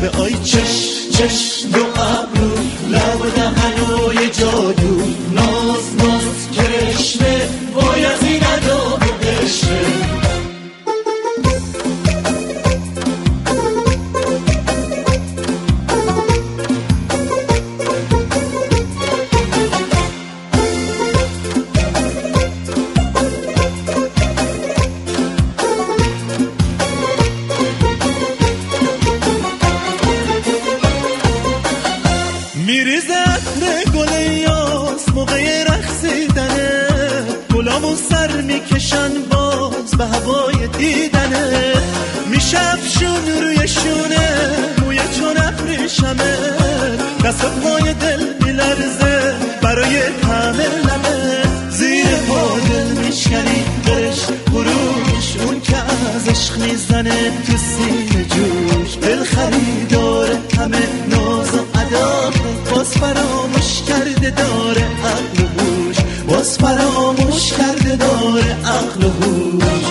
عشق. آی چش دو ابرو، لب و دهنوی جادو، ناز کرشمه، وای از این ادا به عشقه. میریزد گل یاس موقع رقصیدنه، گلامو سر میکشن باز به هوای دیدنه، میشفشون روی شونه موی چون ابریشمه، دست پای دل میلرزه برای طعم لبه، زیر پا دل میشکنی برش خروش، اون که از عشق میزنه تو سینه جوش، دل خریداره همه ناز و ادا، باز فراموش کرده داره عقل و هوش، باز فراموش کرده داره عقل و هوش.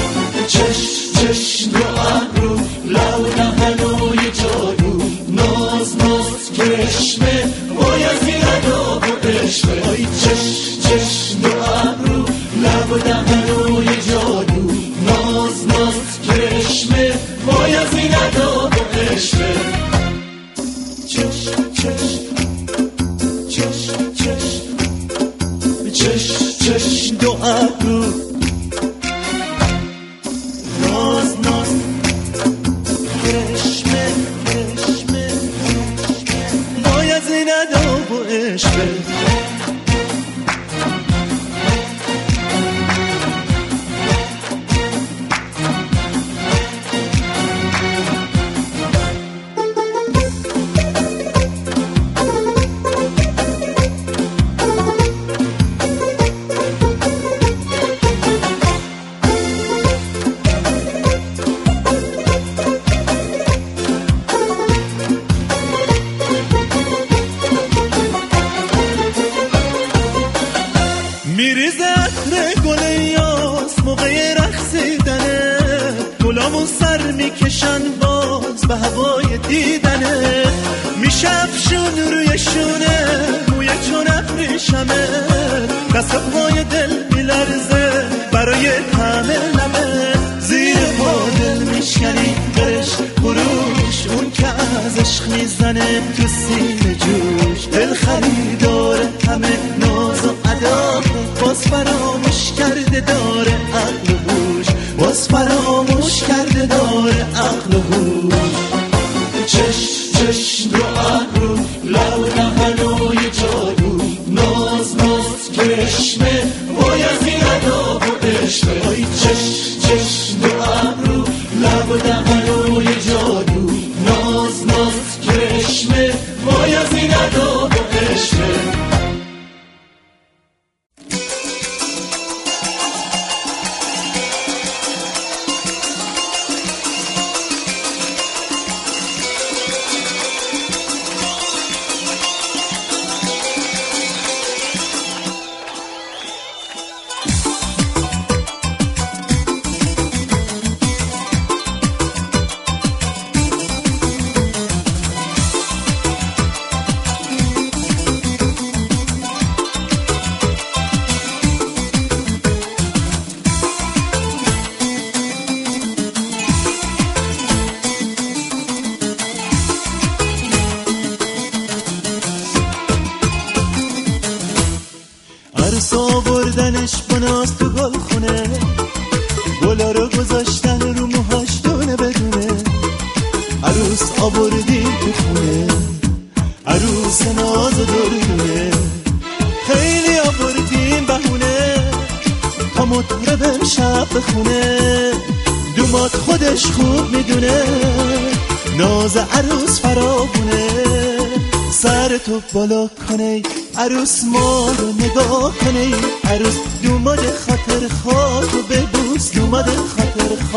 چش دو ابرو، لب و دهنوی جادو، ناز کرشمه، وای از این ادا و عشقه. آی چش دو ابرو، لب و دهنوی جادو، ناز کرشمه، وای از این ادا و عشقه. چش دو ابرو، ناز کرشمه، وای از این ادا و عشقه. میریزد گل یاس موقع رقصیدنه، گلامو سر میکشن باز به هوای دیدنه، میشفشون روی شونه موی چون ابریشمه، دست پای دل میلرزه برای طعم لبه، زیر پا دل میشکنی برش خروش، اون که از عشق میزنه تو سینه جوش، دل خریداره همه ناز و ادا، باز فراموش کرده داره عقل و هوش، باز فراموش کرده داره عقل و هوش. چش دو ابرو، لب و دهنوی جادو، ناز کرشمه، وای از این ادا و عشقه. آی چش دو ابرو، لب و دهنوی جادو، ناز کرشمه، وای از این ادا و عشقه. عروس آوردنش بناز تو گل خونه، گلا رو گذاشتن رو موهاش دونه بدونه، عروس آوردیم تو خونه، عروس ناز و دردونه، خیلی آوردیم بهونه تا مطرب شب بخونه، دومات خودش خوب میدونه ناز عروس فراوونه، سر تو بالا کنه عروس ما رو نگاه کنه، عروس دوماد خاطر خواه تو ببوس، دوماد خاطر خواه